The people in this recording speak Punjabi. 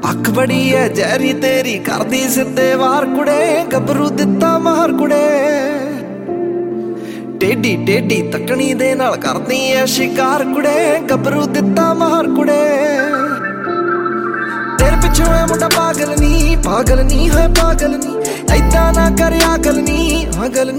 ਅੱਖ ਬੜੀ ਐ ਜ਼ਹਿਰੀ ਤੇਰੀ ਕਰਦੀ ਸਿੱਧੇ ਵਾਰ ਕੁੜੇ ਗੱਭਰੂ ਦਿੱਤਾ ਮਾਰ ਕੁੜੇ ਟੇਢੀ ਟੇਢੀ ਤੱਕਣੀ ਦੇ ਨਾਲ ਕਰਦੀ ਐ ਸ਼ਿਕਾਰ ਕੁੜੇ ਗੱਭਰੂ ਦਿੱਤਾ ਮਾਰ ਕੁੜੇ ਤੇਰੇ ਪਿੱਛੋਂ ਐ ਮੁੰਡਾ ਪਾਗਲ ਨੀ ਹੈ ਪਾਗਲ ਨੀ ਐਦਾਂ ਨਾ ਕਰ ਆਗਲ ਨੀ